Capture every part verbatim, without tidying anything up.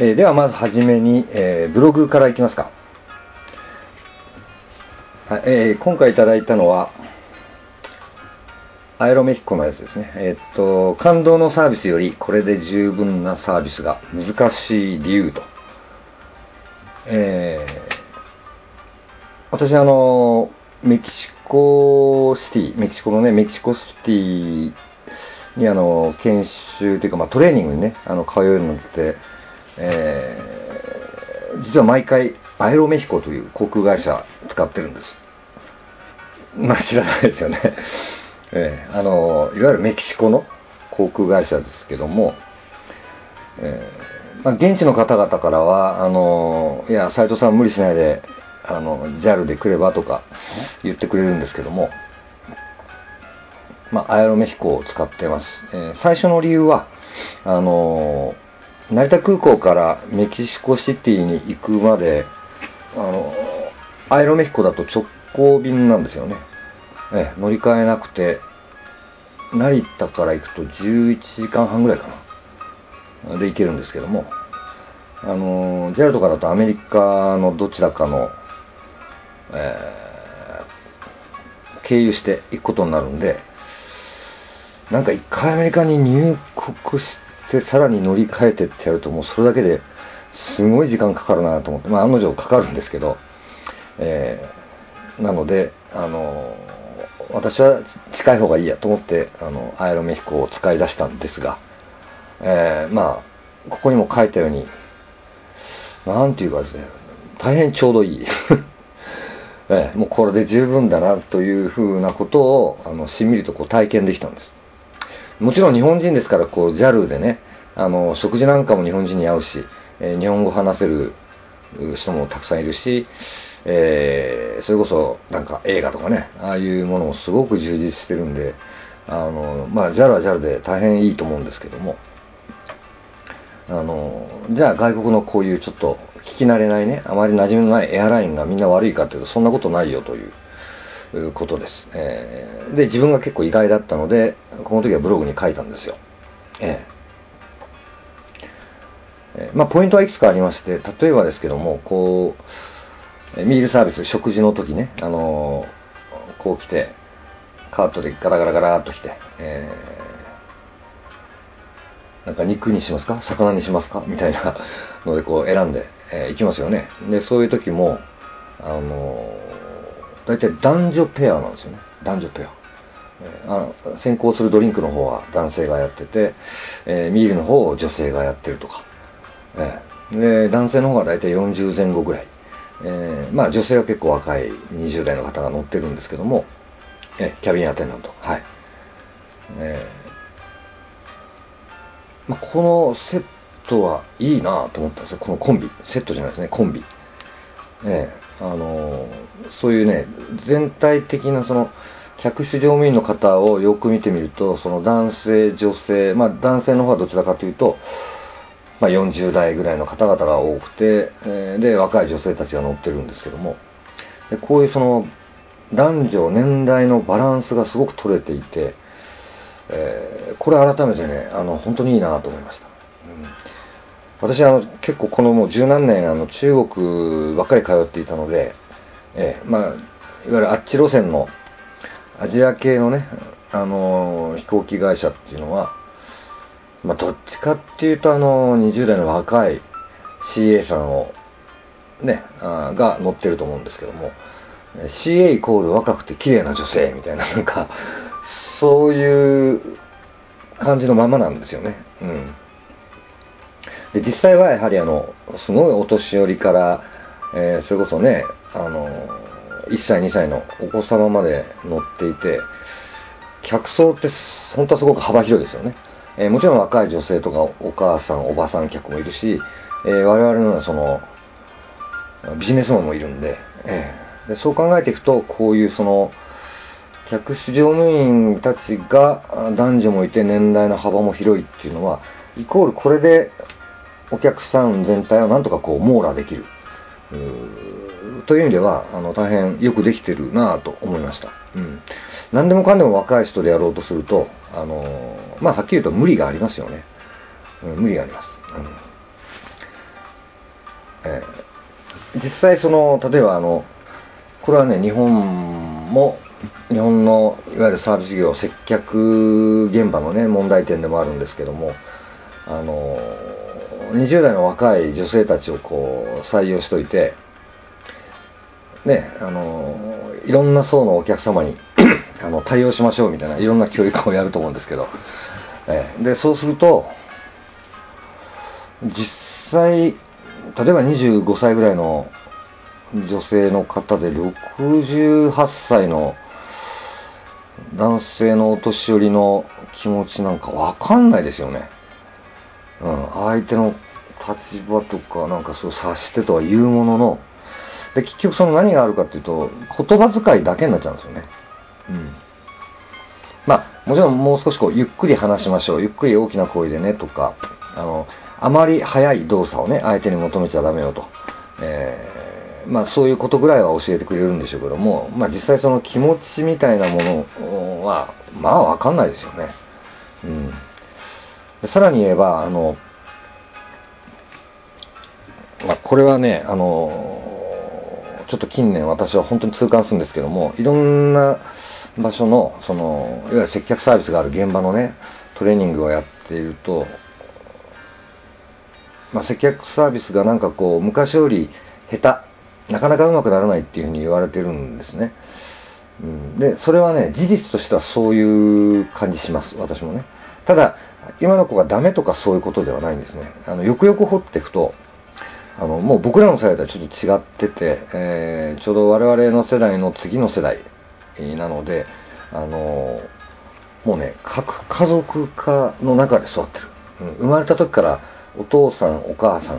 えー、ではまずはじめに、えー、ブログからいきますか。はい、えー、今回いただいたのはアエロメヒコのやつですね。えー、っと感動のサービスよりこれで十分なサービスが難しい理由と。えー、私あのメキシコシティメキシコのねメキシコシティにあの研修というか、まあ、トレーニングにねあの通えるのって、えー、実は毎回アエロメヒコという航空会社使ってるんです。まあ知らないですよね、えー、あのいわゆるメキシコの航空会社ですけども、えーまあ、現地の方々からはあのいや斉藤さん無理しないであの ジャル で来ればとか言ってくれるんですけども、まあ、アエロメヒコを使ってます。えー、最初の理由はあの成田空港からメキシコシティに行くまであのアエロメヒコだと直行便なんですよね。えー、乗り換えなくて成田から行くとじゅういちじかんはんぐらいかなで行けるんですけども、あの ジャル とかだとアメリカのどちらかの、えー、経由して行くことになるんで、なんか一回アメリカに入国してさらに乗り換えてってやるともうそれだけですごい時間かかるなと思って、まあ案の定かかるんですけど、えー、なのであの私は近い方がいいやと思ってあのアエロメヒコを使い出したんですが、えー、まあここにも書いたようになんていうかですね、大変ちょうどいい、えー、もうこれで十分だなというふうなことをあのしんみりとこう体験できたんです。もちろん日本人ですからこう ジャル でねあの食事なんかも日本人に合うし、えー、日本語話せる人もたくさんいるし、えー、それこそなんか映画とかねああいうものもすごく充実してるんで、あのまあ ジャル は ジャル で大変いいと思うんですけども、あのじゃあ外国のこういうちょっと聞き慣れないねあまり馴染みのないエアラインがみんな悪いかというとそんなことないよということです。えー、で自分が結構意外だったのでこの時はブログに書いたんですよ。えーえー、まあポイントはいくつかありまして、例えばですけどもこうミールサービス食事の時ね、あのー、こう来てカートでガラガラガラっと来て、えー、なんか肉にしますか魚にしますかみたいなのでこう選んで、えー、行きますよね。でそういう時もあのー、大体男女ペアなんですよね。男女ペア、えー、あ先行するドリンクの方は男性がやってて、えー、ミールの方を女性がやってるとか、えー、で男性の方が大体よんじゅうぜん後ぐらい、えー、まあ女性は結構若いにじゅう代の方が乗ってるんですけども、えー、キャビンアテンダント、はい、えーまあ、このセットはいいなと思ったんですよ。このコンビセットじゃないですね、コンビ、えー、あのー、そういうね全体的なその客室乗務員の方をよく見てみるとその男性女性、まあ男性の方はどちらかというとまあ、よんじゅう代ぐらいの方々が多くて、えー、で若い女性たちが乗ってるんですけども、でこういうその男女年代のバランスがすごく取れていて、えー、これ改めてねあの本当にいいなと思いました。うん、私あの結構このもう十何年あの中国ばっかり通っていたので、えー、まあいわゆるあっち路線のアジア系のねあのー、飛行機会社っていうのはまあ、どっちかっていうとあのにじゅう代の若い シーエー さんをねあが乗ってると思うんですけども、 シーエー イコール若くて綺麗な女性みたいななんかそういう感じのままなんですよね。うん、で実際はやはりあのすごいお年寄りから、えー、それこそねあのいっさいにさいのお子様まで乗っていて、客層って本当はすごく幅広いですよね。えー、もちろん若い女性とかお母さんおばさん客もいるし、えー、我々のようなそのビジネスマンもいるんで、えー、でそう考えていくとこういうその客室乗務員たちが男女もいて年代の幅も広いっていうのはイコールこれでお客さん全体をなんとかこう網羅できるという意味ではあの大変よくできてるなぁと思いました。うん、何でもかんでも若い人でやろうとするとあのまあはっきり言うと無理がありますよね。うん、無理があります。 えー、実際その例えばあのこれはね日本も日本のいわゆるサービス業接客現場のね問題点でもあるんですけども、あのにじゅう代の若い女性たちをこう採用しといてね、あのいろんな層のお客様にあの対応しましょうみたいないろんな教育をやると思うんですけど、えー、でそうすると実際例えばにじゅうごさいぐらいの女性の方でろくじゅうはっさいの男性のお年寄りの気持ちなんかわかんないですよね。うん、相手の立場とかなんかそう察してとは言うものの、で結局その何があるかっていうと言葉遣いだけになっちゃうんですよね。うん。まあもちろんもう少しこうゆっくり話しましょう、ゆっくり大きな声でねとか、あのあまり早い動作をね相手に求めちゃダメよと、えー、まあそういうことぐらいは教えてくれるんでしょうけども、まあ実際その気持ちみたいなものはまあわかんないですよね。うん。さらに言えばあの、まあ、これはねあのちょっと近年私は本当に痛感するんですけども、いろんな場所のそのいわゆる接客サービスがある現場のねトレーニングをやっていると、まあ、接客サービスがなんかこう昔より下手なかなかうまくならないっていうふうに言われてるんですね。うん、でそれはね事実としてはそういう感じします、私もね。ただ今の子がダメとかそういうことではないんですね。あのよくよく掘っていくとあのもう僕らの世代とはちょっと違ってて、えー、ちょうど我々の世代の次の世代なので、あのもうね核家族化の中で育ってる、うん、生まれた時からお父さんお母さん、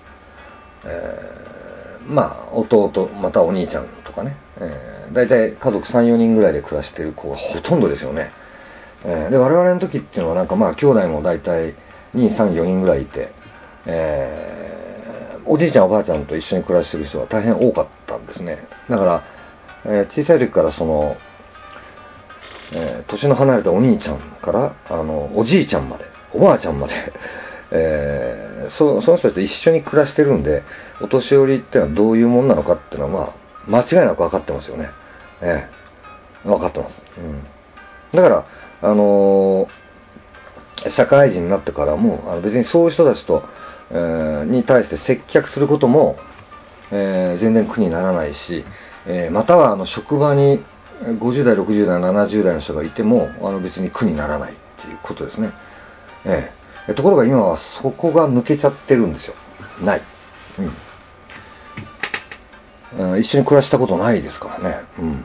えー、まあ弟またお兄ちゃんとかね、えー、大体家族 さん,よ 人ぐらいで暮らしてる子がほとんどですよね。えー、で我々の時っていうのはなんかまあ兄弟も大体に、さん、よにんぐらいいて、えー、おじいちゃんおばあちゃんと一緒に暮らしてる人が大変多かったんですね。だから、えー、小さい時からその、えー、年の離れたお兄ちゃんからあのおじいちゃんまでおばあちゃんまで、えー、そ, その人たちと一緒に暮らしてるんで、お年寄りってのはどういうもんなのかっていうのはまあ間違いなく分かってますよね。えー、分かってます。うん、だからあのー、社会人になってからもあの別にそういう人たちと、えー、に対して接客することも、えー、全然苦にならないし、えー、またはあの職場にごじゅう代ろくじゅう代ななじゅう代の人がいてもあの別に苦にならないっていうことですね。えー、ところが今はそこが抜けちゃってるんですよ。ない、うん、一緒に暮らしたことないですからね。うん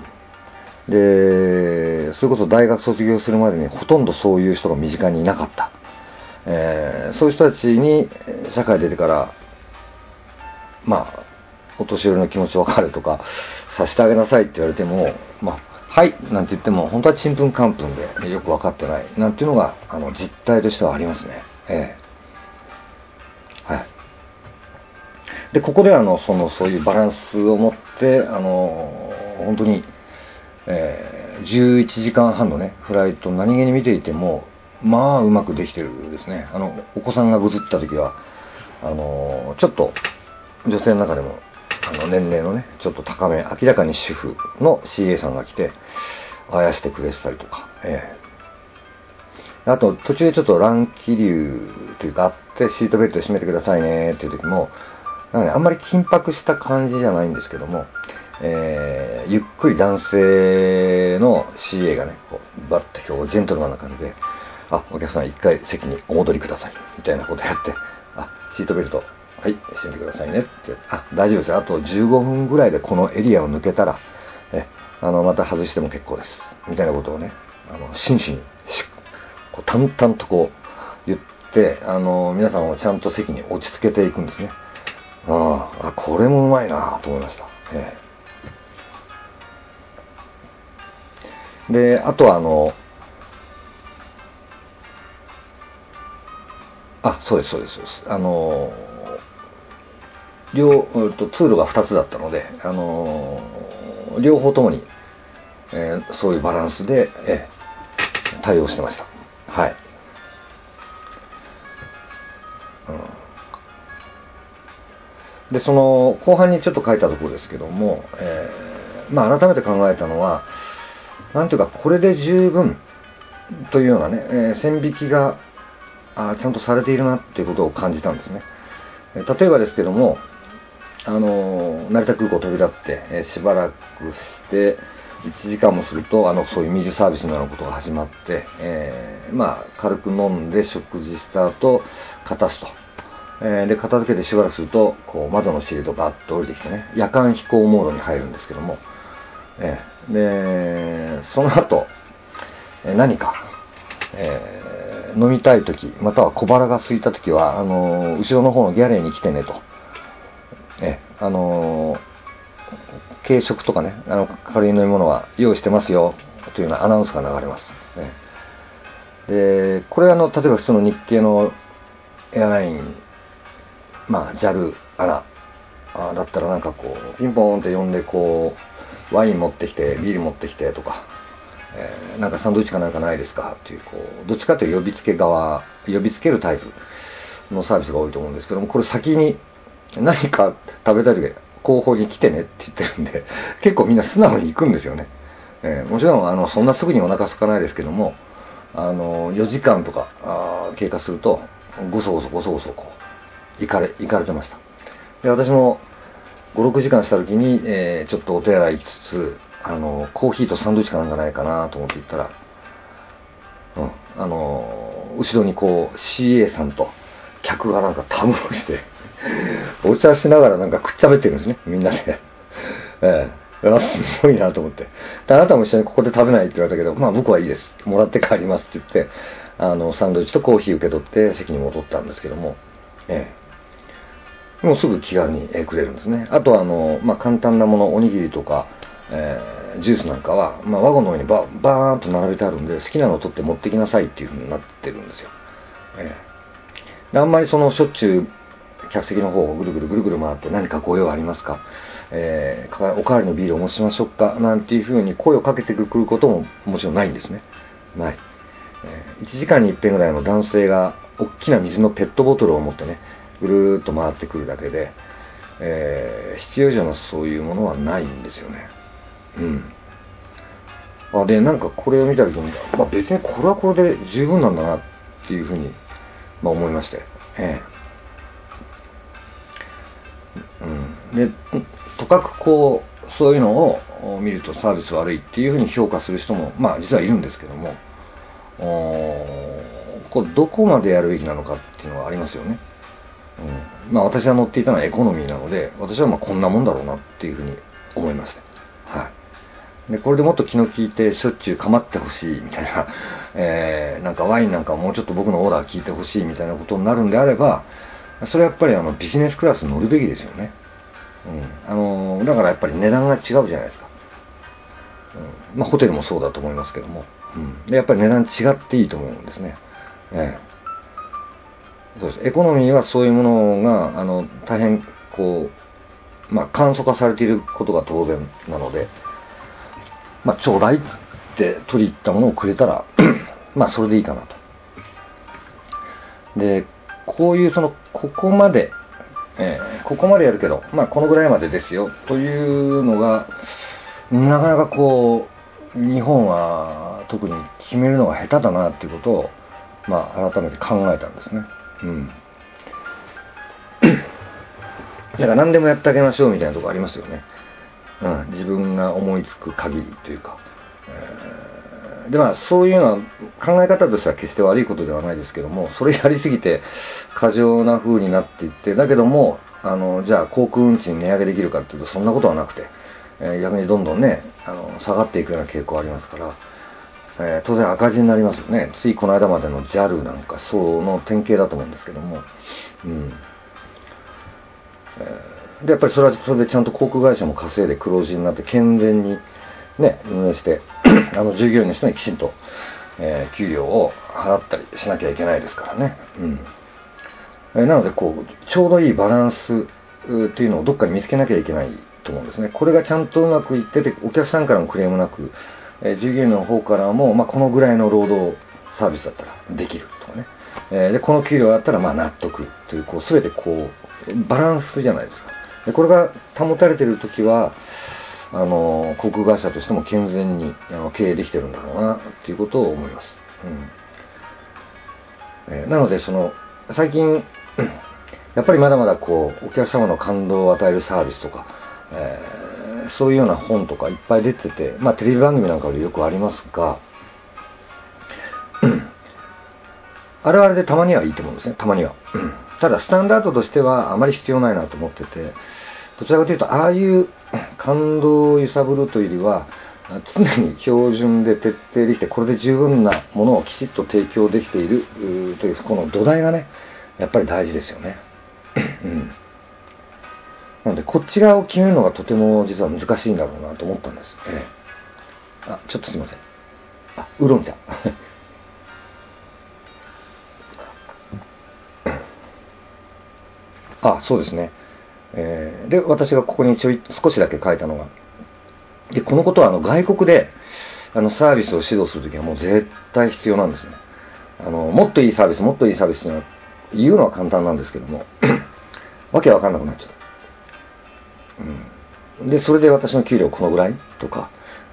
で、それこそ大学卒業するまでにほとんどそういう人が身近にいなかった。えー、そういう人たちに社会出てから、まあ、お年寄りの気持ち分かるとか、させてあげなさいって言われても、まあ、はいなんて言っても、本当はちんぷんかんぷんでよく分かってないなんていうのが、あの、実態としてはありますね。えー、はい。で、ここであの、その、そういうバランスを持って、あの、本当に、えー、じゅういちじかんはんのねフライト何気に見ていてもまあうまくできてるですね。あのお子さんがぐずった時はあのちょっと女性の中でもあの年齢のねちょっと高め明らかに主婦の シーエー さんが来てあやしてくれてたりとか、えー、あと途中でちょっと乱気流というかあってシートベルトで締めてくださいねっていう時もなんか、ね、あんまり緊迫した感じじゃないんですけども、えー、ゆっくり男性の シーエー がねこうバッと今日ジェントルマンな感じであお客さん一回席にお戻りくださいみたいなことやってあシートベルトはい締めてくださいねってあ大丈夫ですよあとじゅうごふんぐらいでこのエリアを抜けたらえあのまた外しても結構ですみたいなことをねあの真摯にこう淡々とこう言ってあの皆さんをちゃんと席に落ち着けていくんですね。ああこれもうまいなと思いました。ええ、であとはあのあそうですそうですそうですあの両と通路がふたつだったのであの両方ともに、えー、そういうバランスで、えー、対応してました。はい、うんでその後半にちょっと書いたところですけども、えーまあ、改めて考えたのは、なんていうかこれで十分というようなね、えー、線引きがあちゃんとされているなっていうことを感じたんですね。えー、例えばですけども、あのー、成田空港飛び立って、えー、しばらくしていちじかんもするとあのそういう水サービスのようなことが始まって、えー、まあ軽く飲んで食事した後片すと、えー、で片付けてしばらくするとこう窓のシールドがバッと降りてきてね、夜間飛行モードに入るんですけども、えー、でその後、えー、何か、えー、飲みたい時または小腹が空いた時はあのー、後ろの方のギャレーに来てねと、えー、あのー軽食とかね、あの軽い飲み物は用意してますよというようなアナウンスが流れます、ね、でこれはあの例えば普通の日系のエアライン、まあ ジャル アナだったらなんかこうピンポーンって呼んでこうワイン持ってきてビール持ってきてとか、えー、なんかサンドイッチかなんかないですかっていう、こうどっちかというと呼びつけ側呼びつけるタイプのサービスが多いと思うんですけども、これ先に何か食べたい時後方に来てねって言ってるんで、結構みんな素直に行くんですよね。えー、もちろんあのそんなすぐにお腹空かないですけども、あのよじかんとかあ経過するとごそごそごそごそこう行かれ行かれてました。で私もごろくじかんした時に、えー、ちょっとお手洗い行きつつあのコーヒーとサンドイッチかなんかないかなと思って行ったら、うん、あの後ろにこう シーエー さんと客がなんかたむろしてお茶しながらなんかくっちゃべってるんですね、みんなで。ええ、すごいなと思って。であなたも一緒にここで食べないって言われたけど、まあ僕はいいです。もらって帰りますって言って、あの、サンドイッチとコーヒー受け取って席に戻ったんですけども、ええ、もうすぐ気軽にくれるんですね。あとはあの、まあ簡単なもの、おにぎりとか、えー、ジュースなんかは、まあワゴンの上にババーンと並べてあるんで、好きなのを取って持ってきなさいっていう風になってるんですよ。ええ、であんまりそのしょっちゅう客席の方をぐるぐるぐるぐる回って何かご用ありますか、えー、おかわりのビールお持ちしましょうかなんていう風に声をかけてくることももちろんないんですね。ない、えー、いちじかんにいっぺんぐらいの男性が大きな水のペットボトルを持ってねぐるーっと回ってくるだけで、えー、必要以上のそういうものはないんですよね。うんあでなんかこれを見た時に、まあ、別にこれはこれで十分なんだなっていう風に、まあ、思いまして、えーうん、でとかくこうそういうのを見るとサービス悪いっていうふうに評価する人もまあ実はいるんですけども、こうどこまでやるべきなのかっていうのはありますよね。うん、まあ私が乗っていたのはエコノミーなので、私はまあこんなもんだろうなっていうふうに思いました。はい。でこれでもっと気の利いてしょっちゅう構ってほしいみたいな、えー、なんかワインなんかもうちょっと僕のオーダー聞いてほしいみたいなことになるんであれば、それはやっぱりあのビジネスクラスに乗るべきですよね。うん、あのだからやっぱり値段が違うじゃないですか。うん、まあホテルもそうだと思いますけども、うん、でやっぱり値段違っていいと思うんですね。ええ、そうです。エコノミーはそういうものがあの大変こう、まあ、簡素化されていることが当然なので、まあ、ちょうだいって取り入ったものをくれたらまあそれでいいかなと。でこういうそのここまで、えー、ここまでやるけど、まあこのぐらいまでですよというのがなかなかこう日本は特に決めるのが下手だなっていうことを、まあ、改めて考えたんですね。うん。だから何でもやってあげましょうみたいなところありますよね。うん、自分が思いつく限りというか、えー、でまあそういうのは考え方としては決して悪いことではないですけども、それやりすぎて過剰な風になっていって、だけどもあのじゃあ航空運賃値上げできるかっていうとそんなことはなくて、えー、逆にどんどんねあの下がっていくような傾向ありますから、えー、当然赤字になりますよね。ついこの間までの ジャル なんかその典型だと思うんですけども、うん、えーでやっぱりそれはそれでちゃんと航空会社も稼いで黒字になって健全にね運営してあの従業員の人にきちんと、えー、給料を払ったりしなきゃいけないですからね、うんえー、なのでこうちょうどいいバランスっていうのをどっかに見つけなきゃいけないと思うんですね。これがちゃんとうまくいっててお客さんからもクレームなく、えー、従業員の方からも、まあ、このぐらいの労働サービスだったらできるとかね、えー、でこの給料だったらまあ納得というこう全てこうバランスじゃないですか。 でこれが保たれているときはあの航空会社としても健全にあの経営できてるんだろうなということを思います。うんえー、なのでその最近やっぱりまだまだこうお客様の感動を与えるサービスとか、えー、そういうような本とかいっぱい出てて、まあ、テレビ番組なんかでよくありますが、あれはあれでたまにはいいと思うんですね、たまには。ただスタンダードとしてはあまり必要ないなと思ってて、どちらかというとああいう感動を揺さぶるというよりは常に標準で徹底できて、これで十分なものをきちっと提供できているというこの土台がねやっぱり大事ですよね。うん、なのでこっち側を決めるのがとても実は難しいんだろうなと思ったんです、ええ、あ、ちょっとすいません、あ、ウーロン茶あ、そうですね、えー、で私がここにちょい少しだけ書いたのが、でこのことはあの外国であのサービスを指導するときはもう絶対必要なんですね。あのもっといいサービスもっといいサービスっていうのは言うのは簡単なんですけどもわけわかんなくなっちゃう、うん、でそれで私の給料このぐらいとか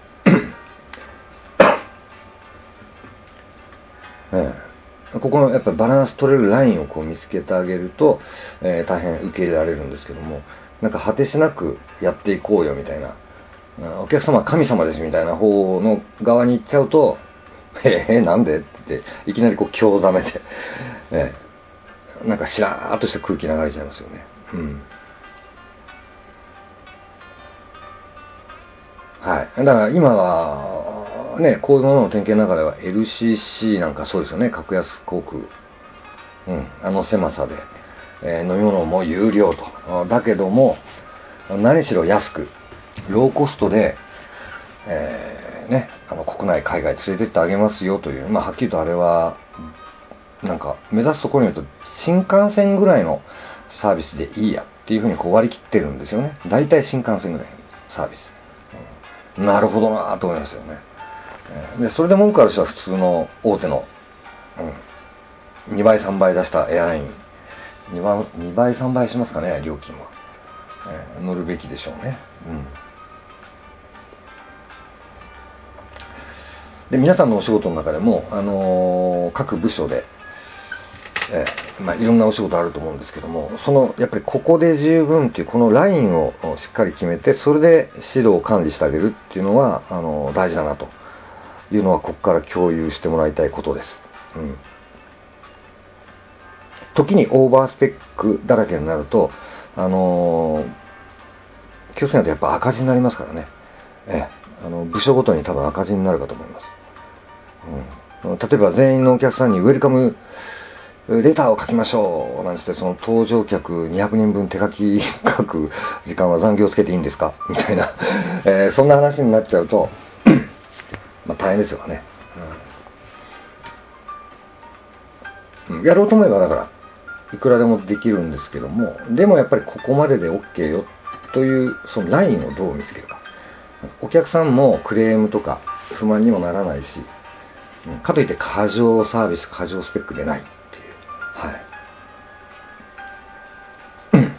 ええ、ここのやっぱりバランス取れるラインをこう見つけてあげると、えー、大変受け入れられるんですけども、なんか果てしなくやっていこうよみたいな、お客様は神様ですみたいな方の側に行っちゃうと、ええなんでっていきなりこう興ざめて、ええ、なんかしらーっとした空気流れちゃいますよね。うん。はい。だから今はね、こういうものの典型の中では エルシーシー なんかそうですよね、格安航空。うん。あの狭さで、えー、飲み物も有料と。だけども、何しろ安く、ローコストで、えー、ね、あの国内海外連れてってあげますよという、まあはっきりとあれはなんか目指すところに言うと新幹線ぐらいのサービスでいいやっていうふうにこう割り切ってるんですよね。大体新幹線ぐらいのサービス、うん、なるほどなと思いますよね。でそれで文句ある人は普通の大手の、うん、にばいさんばい出したエアライン 2, 倍にばいさんばいしますかね、料金は、えー、乗るべきでしょうね。うんで皆さんのお仕事の中でも、あのー、各部署で、えーまあ、いろんなお仕事あると思うんですけども、そのやっぱりここで十分っていうこのラインをしっかり決めて、それで指導を管理してあげるっていうのはあのー、大事だなというのはここから共有してもらいたいことです。うん、時にオーバースペックだらけになると、あのー、気をつけないとやっぱ赤字になりますからね。えー、あの部署ごとに多分赤字になるかと思います。うん、例えば全員のお客さんにウェルカムレターを書きましょうなんつって、その搭乗客にひゃくにんぶん手書き書く時間は残業つけていいんですかみたいな、えー、そんな話になっちゃうとまあ大変ですよね、うん、やろうと思えばだからいくらでもできるんですけども、でもやっぱりここまでで OK よというそのラインをどう見つけるか。お客さんもクレームとか不満にもならないし、かといって過剰サービス過剰スペックでないっていう、はい、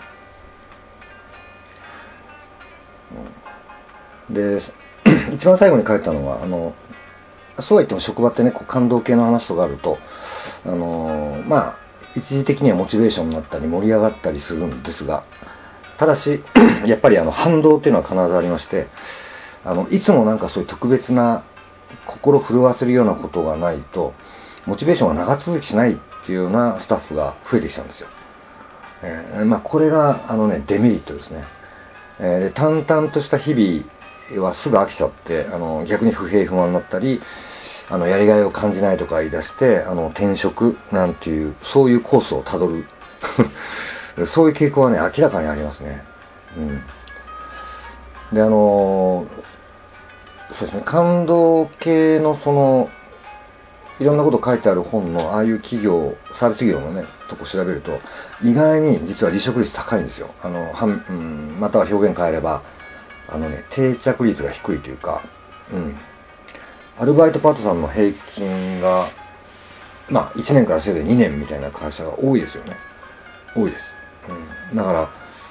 で一番最後に書いたのは、あのそうは言っても職場ってね、こう感動系の話とかあると、あのまあ一時的にはモチベーションになったり盛り上がったりするんですが、ただしやっぱりあの反動っていうのは必ずありまして、あのいつもなんかそういう特別な心震わせるようなことがないとモチベーションが長続きしないっていうようなスタッフが増えてきたんですよ。えーまあ、これがあの、ね、デメリットですね。えー、で淡々とした日々はすぐ飽きちゃって、あの逆に不平不満になったり、あのやりがいを感じないとか言い出して、あの転職なんていうそういうコースをたどるそういう傾向はね明らかにありますね。うん、であのそうですね、感動系のそのいろんなこと書いてある本のああいう企業サービス業のねとこ調べると意外に実は離職率高いんですよ。あのはん、うん、または表現変えればあのね定着率が低いというか、うん、アルバイトパートさんの平均がまあいちねんからせいぜいにねんみたいな会社が多いですよね。多いです。うん、だから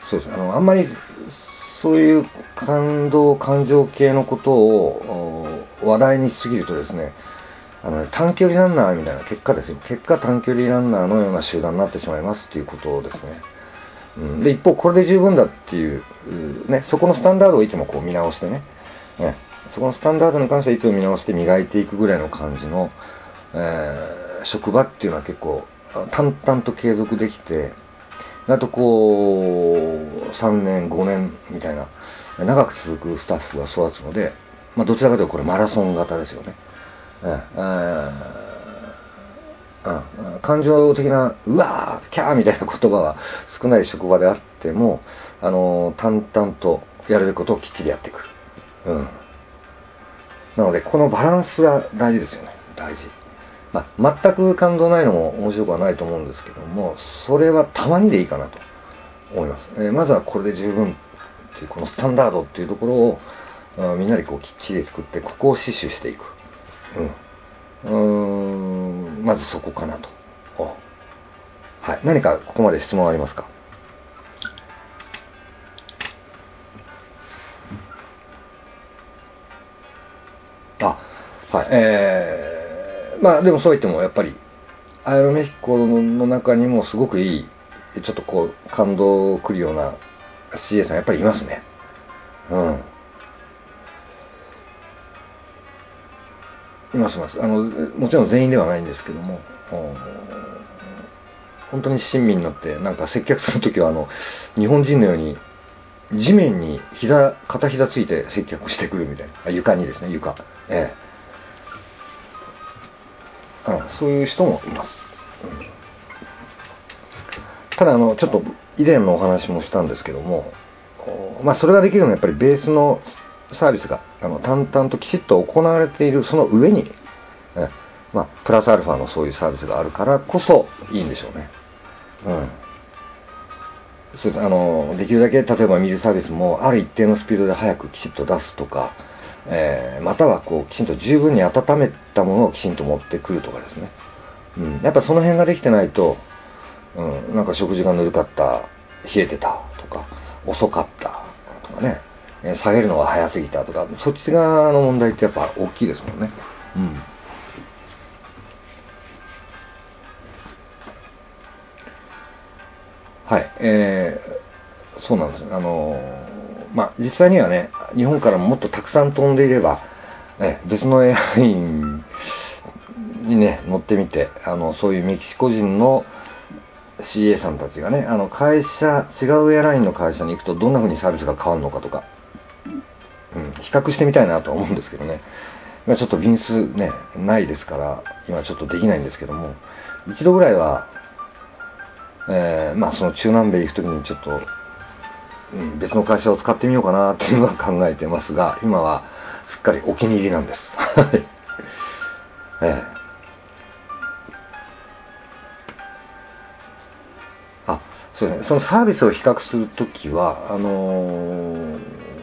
そうですね、あのあんまりそういう感動感情系のことを話題にしすぎるとですね、あの短距離ランナーみたいな結果ですよ、結果短距離ランナーのような集団になってしまいますっていうことですね。うん、で一方これで十分だっていう、ね、そこのスタンダードをいつもこう見直してね、ね、そこのスタンダードに関してはいつも見直して磨いていくぐらいの感じの、えー、職場っていうのは結構淡々と継続できて、あとこうさんねんごねんみたいな長く続くスタッフが育つので、まあ、どちらかというとこれマラソン型ですよね。えーうん、感情的なうわーキャーみたいな言葉は少ない職場であっても、あのー、淡々とやるべきことをきっちりやっていく、うん、なのでこのバランスが大事ですよね。大事、まあ、全く感動ないのも面白くはないと思うんですけども、それはたまにでいいかなと思います、えー、まずはこれで十分っていうこのスタンダードっていうところを、あみんなでこうきっちり作ってここを死守していく、うんうーんまずそこかなと。はい、何かここまで質問ありますか？あ、はい、えー、まあでもそう言ってもやっぱりアイロメヒコの中にもすごくいいちょっとこう感動くるような シーエー さんやっぱりいますね。うんいますいます。あのもちろん全員ではないんですけども、本当に親身になってなんか接客するときはあの日本人のように地面に膝片膝ついて接客してくるみたいな、床にですね、床、ええ、うん、そういう人もいます、うん、ただあのちょっと以前のお話もしたんですけども、まあそれができるのはやっぱりベースのサービスがあの淡々ときちっと行われているその上に、えまあ、プラスアルファのそういうサービスがあるからこそいいんでしょうね。うん、そうです。あのできるだけ例えば水サービスもある一定のスピードで早くきちっと出すとか、えー、またはこうきちんと十分に温めたものをきちんと持ってくるとかですね、うん、やっぱその辺ができてないと、うん、なんか食事がぬるかった、冷えてたとか遅かったとかね、下げるのが早すぎたとか、そっち側の問題ってやっぱ大きいですもんね。うん。はい、えー、そうなんです。あのまあ実際にはね、日本からももっとたくさん飛んでいれば、ね、別のエアラインにね乗ってみて、あのそういうメキシコ人の シーエー さんたちがね、あの会社違うエアラインの会社に行くとどんな風にサービスが変わるのかとか、うん、比較してみたいなとは思うんですけどね。今ちょっと便数ねないですから今ちょっとできないんですけども、一度ぐらいは、えー、まあその中南米行くときにちょっと、うん、別の会社を使ってみようかなっていうのは考えてますが、今はすっかりお気に入りなんです。はい。えーあ、そうですね。そのサービスを比較するときは、あのー、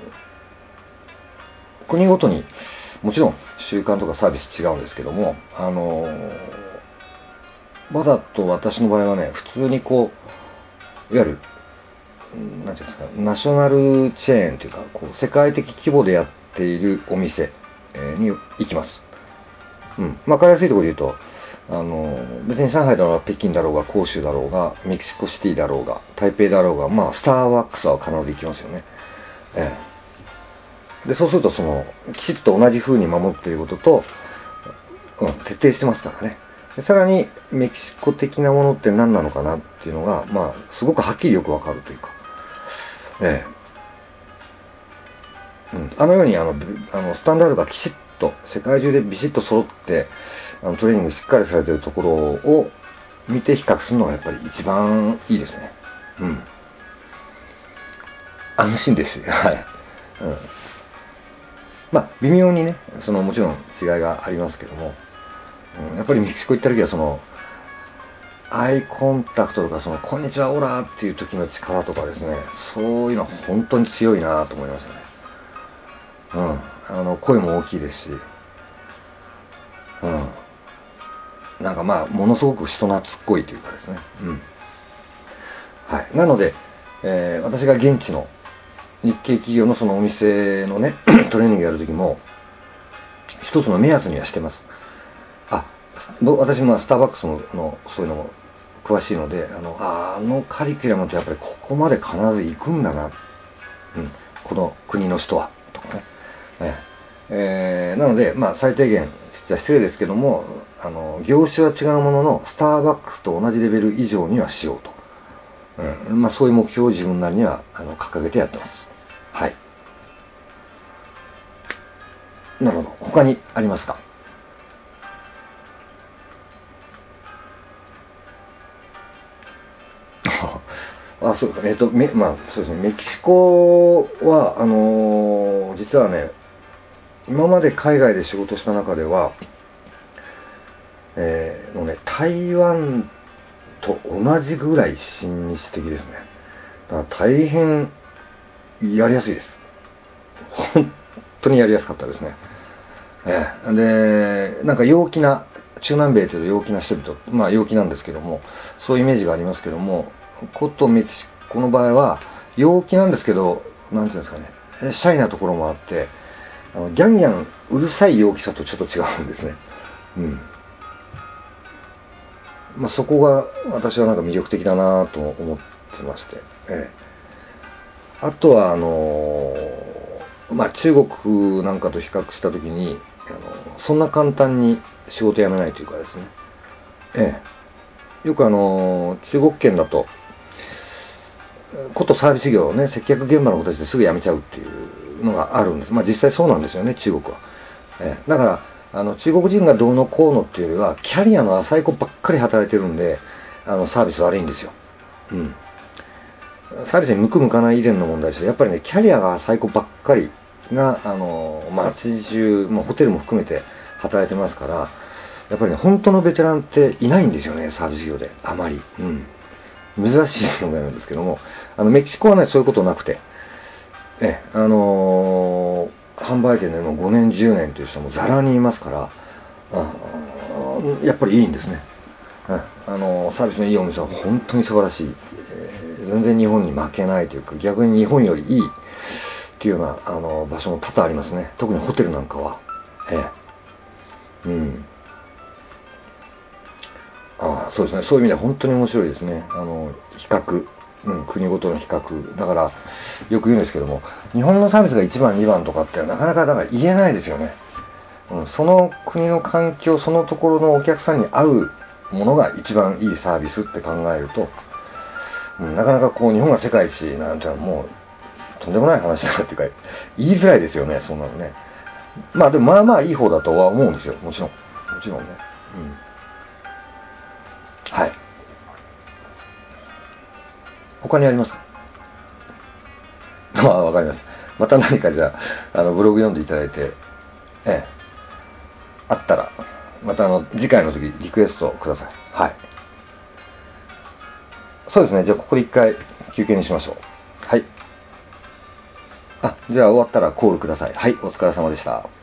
国ごとにもちろん習慣とかサービス違うんですけども、あのー、わざと私の場合はね、普通にこう、いわゆる、なんていうんですか、ナショナルチェーンというか、こう世界的規模でやっているお店に行きます。うん。まあ、わかりやすいところで言うと、あの別に上海だろうが北京だろうが広州だろうがメキシコシティだろうが台北だろうが、まあスターワックスは必ず行きますよね。ええ、でそうするとそのきちっと同じ風に守っていることと、うん、徹底してますからね。でさらにメキシコ的なものって何なのかなっていうのが、まあすごくはっきりよくわかるというか、ええ、うん、あのようにあのあのスタンダードがきちっと世界中でビシッと揃ってあのトレーニングしっかりされているところを見て比較するのがやっぱり一番いいですね。うん。安心ですよ。はい。うん。まあ微妙にね、そのもちろん違いがありますけども、うん、やっぱりメキシコ行った時はそのアイコンタクトとかそのこんにちはオラっていう時の力とかですね、そういうのは本当に強いなと思いましたね。うん。あの声も大きいですし、うん。なんかまあものすごく人懐っこいというかですね。うん。はい。なのでえー、私が現地の日系企業のそのお店のねトレーニングやるときも一つの目安にはしてます。あ、私もスターバックスののそういうのも詳しいので、あのあのカリキュラムってやっぱりここまで必ず行くんだな、うん、この国の人はとかね、ええー、なので、まあ、最低限じゃ失礼ですけども、あの業種は違うもののスターバックスと同じレベル以上にはしようと、うん、まあ、そういう目標を自分なりにはあの掲げてやってます。はい。なるほど。他にありますか？あ、そうですね。えっと、め、まあ、そうですね。メキシコは、あのー実はね、今まで海外で仕事した中では、えー、もうね、台湾と同じぐらい親日的ですね。だから大変やりやすいです。本当にやりやすかったですね。ええ、で、なんか陽気な、中南米という陽気な人々、まあ陽気なんですけども、そういうイメージがありますけども、ことメキシコの場合は、陽気なんですけど、なんていうんですかね、シャイなところもあって、あのギャンギャンうるさい陽気さとちょっと違うんですね。うん。まあ、そこが私はなんか魅力的だなと思ってまして。ええ、あとは、あのーまあ、中国なんかと比較したときに、あのそんな簡単に仕事辞めないというかですね。ええ、よくあのー中国圏だと、ことサービス業をね、接客現場の子たちですぐ辞めちゃうっていうのがあるんです。まあ実際そうなんですよね、中国は。ええ、だから、あの、中国人がどうのこうのっていうよりは、キャリアの浅い子ばっかり働いてるんで、あの、サービス悪いんですよ。うん。サービスに向く向かない以前の問題ですよ。やっぱりね、キャリアが浅い子ばっかりが、あの、街中、まあ、ホテルも含めて働いてますから、やっぱりね、本当のベテランっていないんですよね、サービス業で。あまり。うん。珍しいのがあるんですけども、あの、メキシコはね、そういうことなくて、え、あのー、販売店でもごねん、じゅうねんという人もザラにいますから、あやっぱりいいんですね。あのー、サービスのいいお店は本当に素晴らしい。えー、全然日本に負けないというか、逆に日本よりいいっていうような、あのー、場所も多々ありますね。特にホテルなんかは。ええ、うん。ああ、そうですね。そういう意味では本当に面白いですね。あの、比較。うん、国ごとの比較。だから、よく言うんですけども、日本のサービスがいちばん、にばんとかってなかなかだから言えないですよね。うん、その国の環境、そのところのお客さんに合うものが一番いいサービスって考えると、うん、なかなかこう、日本が世界一なんてのはもう、とんでもない話だなっていうか、言いづらいですよね、そんなのね。まあでも、まあまあいい方だとは思うんですよ。もちろん。もちろんね。うん。はい。他にありますか？ああ、わかります。また何かじゃあ、あの、ブログ読んでいただいて、ええ、あったら、またあの、次回の時リクエストください。はい。そうですね。じゃあ、ここで一回休憩にしましょう。はい。あ、じゃあ終わったらコールください。はい、お疲れ様でした。